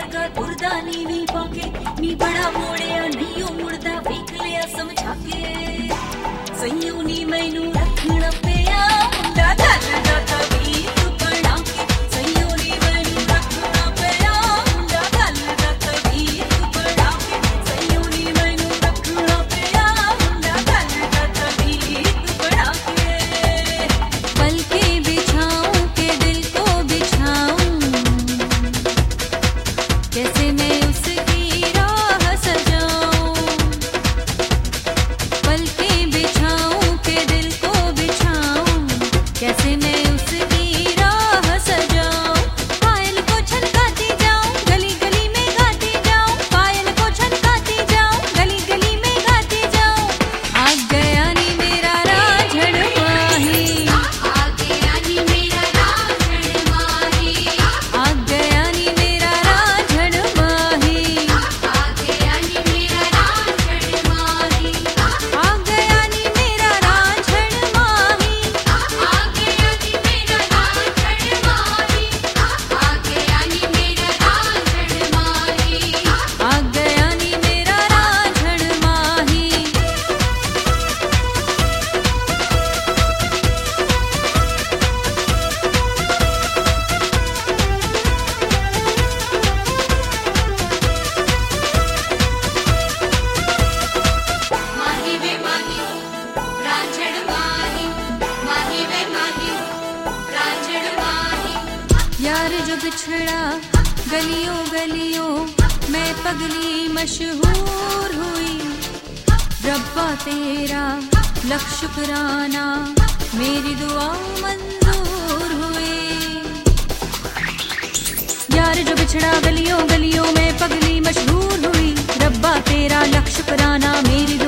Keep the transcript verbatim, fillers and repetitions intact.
वर्गा तुरदा नीवी पाके नी बड़ा मोड़िया नहीं मुड़दा वेख लिया समझा के सईयों नी मैनू रखना पिया मुंडा गल दा तवीर बना के सईयों नी मैनू रखना पिया मुंडा गल दा तवीर बना के सईयों नी मैनू रखना पिया मुंडा गल दा तवीर बना के पल के बिछाऊं के दिल को बिछाऊं कैसे मैं उसकी राह सजाऊं पल के बिछाऊं के दिल को बिछाऊं कैसे मैं उसकी राह सजाऊं पायल को छनकाती जाऊं गली गली में गाती जाऊं पायल को छनकाती जाऊं गली गली में गाती जाऊं आ गया नी मेरा रांझण माही आ गया नी मेरा रांझण माही आ गया नी मेरा रांझण माही आ गया नी मेरा रांझण माही आ गया नी मेरा रांझण माही आ गया नी मेरा रांझण माही आ गया नी मेरा रांझण माही आ गया नी मेरा रांझण माही माही वे माही रांझण माही माही वे माही रांझण माही यार जो बिछड़ा गलियों गलियों मैं पगली मशहूर हुई रब्बा तेरा लख शुक्राना मेरी दुआ मंजूर हुई यार जो बिछड़ा गलियों गलियों में पगली मशहूर हुई रब्बा तेरा लख शुक्राना मेरी